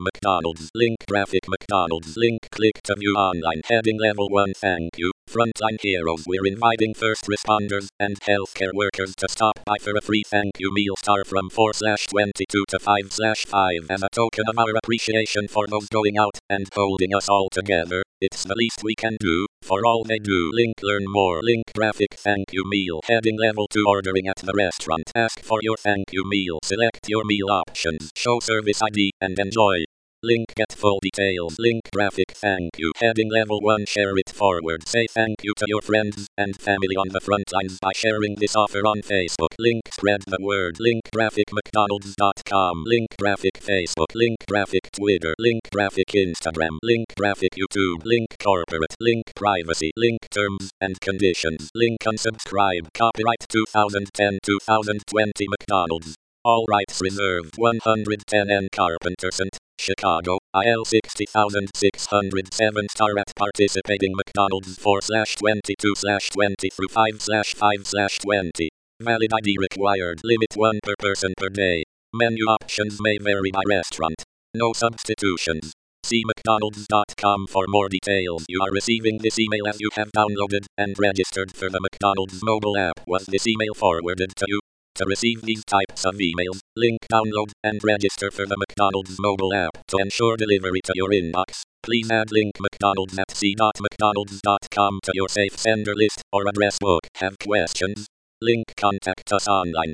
McDonald's. Link graphic McDonald's. Link click to view online. Heading level 1. Thank you. Frontline heroes. We're inviting first responders and healthcare workers to stop by for a free thank you meal star from 4/22 to 5/5 as a token of our appreciation for those going out and holding us all together. It's the least we can do for all they do. Link learn more. Link graphic thank you meal. Heading level 2 ordering at the restaurant. Ask for your thank you meal. Select your meal options. Show service ID and enjoy. Link get full details. Link graphic thank you. Heading level 1 share it forward. Say thank you to your friends and family on the front lines by sharing this offer on Facebook. Link spread the word. Link graphic mcdonalds.com. Link graphic Facebook. Link graphic Twitter. Link graphic Instagram. Link graphic YouTube. Link corporate. Link privacy. Link terms and conditions. Link unsubscribe. Copyright 2010-2020 McDonald's. All rights reserved. 110 N. Carpenter St. Chicago, IL 60607 star at participating McDonald's 4/22/20 through 5/5/20. Valid ID required. Limit 1 per person per day. Menu options may vary by restaurant. No substitutions. See mcdonalds.com for more details. You are receiving this email as you have downloaded and registered for the McDonald's mobile app. Was this email forwarded to you? To receive these types of emails, link download and register for the McDonald's mobile app to ensure delivery to your inbox. Please add link McDonald's at c.mcdonalds.com to your safe sender list or address book. Have questions? Link contact us online.